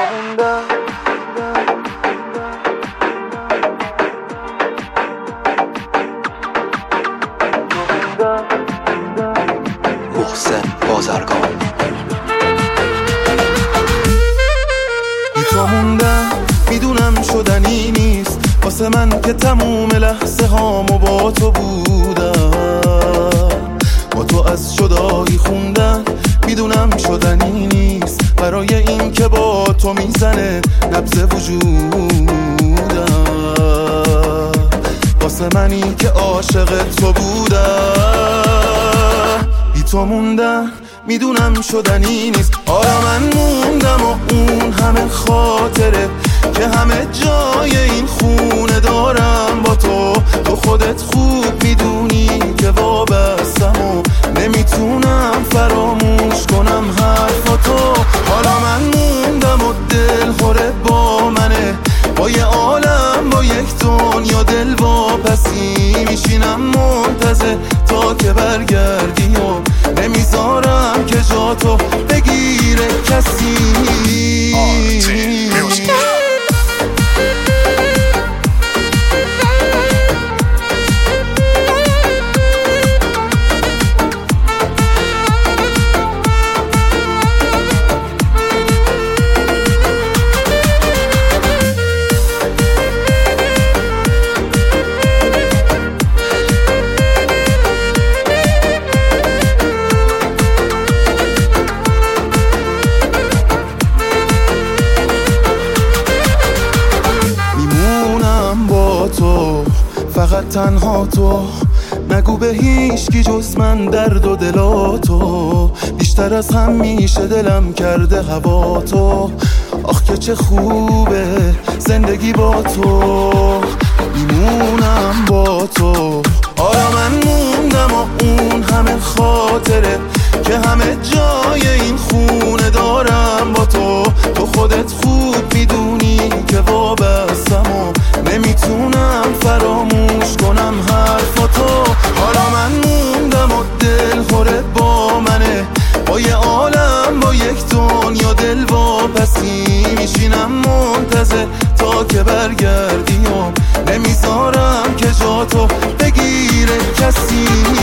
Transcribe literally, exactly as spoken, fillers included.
محسن بازرگان. بی تو موندم میدونم شدنی نیست واسه من که تموم لحظه هامو با تو بودم. با تو از شدایی خوندن میدونم شدنی نیست برای این که با تو میزنه نبض وجودم. واسه منی که عاشق تو بودم. بی تو موندم میدونم شدنی نیست. آره من موندم و اون همه خاطره که همه جای این خونه دارم با تو. تو خودت خوب میدونی که وابستم و نمیتونم فراموش کنم حرفاتو. حالا من موندم و دل خوره با منه با یه عالم با یک دنیا دل واپسی میشینم منتظر تا که برگردی و نمیذارم که جاتو بگیره کسی. فقط تنها تو نگو به هیچ کی جز من درد و دلاتو. بیشتر از همیشه دلم کرده هوا تو. آخ که چه خوبه زندگی با تو. میمونم با تو. آره من موندم و اون همه خاطره که همه جای این خونه دارم با تو. تو خودت خوب میدونی که وابستم و نمیتونم فراموش کنم حرفاتو. حالا من موندم و دل خوره با منه با یه عالم با یک دنیا دل واپسی میشینم منتظر تا که برگردی و نمیذارم که جاتو بگیره کسی.